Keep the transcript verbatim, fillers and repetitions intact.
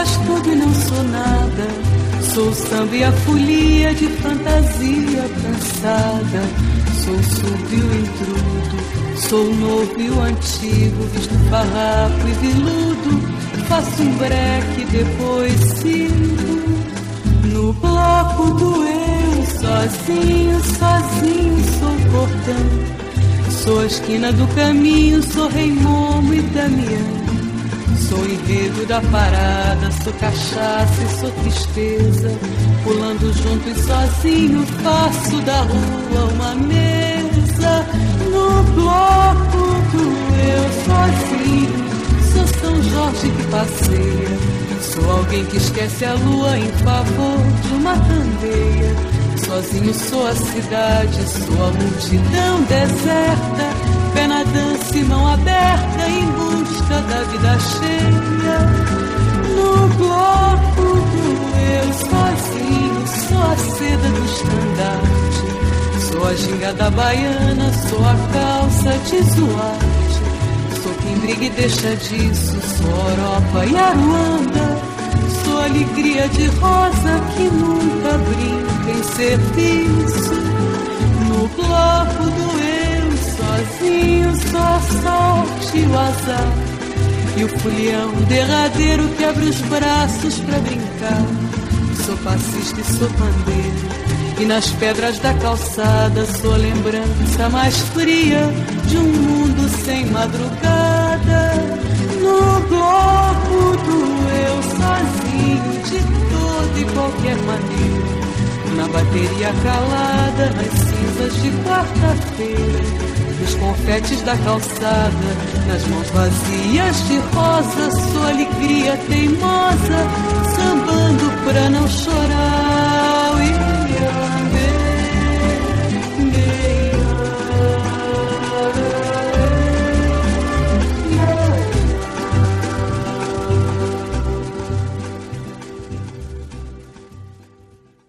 faz tudo e não sou nada. Sou o samba e a folia de fantasia cansada. Sou o surdo e o intrudo, sou o novo e o antigo, visto farrapo e viludo. Faço um breque, depois sigo no bloco do eu. Sozinho, sozinho, sou cordão. Sou a esquina do caminho, sou Rei Momo e Damião. Sou enredo da parada, sou cachaça e sou tristeza. Pulando junto e sozinho, faço da rua uma mesa. No bloco do eu, sozinho, sou São Jorge que passeia. Sou alguém que esquece a lua em favor de uma candeia. Sozinho sou a cidade, sou a multidão deserta. Pé na dança e mão aberta em busca da vida cheia. No bloco do eu, sozinho, sou a seda do estandarte. Sou a gingada baiana, sou a calça de Zuarte. Sou quem briga e deixa disso, sou a Europa e a Ruanda. Sou a alegria de rosa que nunca brinca em serviço. No bloco do eu, sozinho, sou a sorte e o azar. E o folião derradeiro que abre os braços pra brincar. Sou passista e sou pandeiro. E nas pedras da calçada sou a lembrança mais fria de um mundo sem madrugada. No bloco do eu, sozinho, de toda e qualquer maneira. Na bateria calada, nas cinzas de quarta-feira. Nos confetes da calçada, nas mãos vazias de rosa. Sou alegria teimosa, sambando pra não chorar.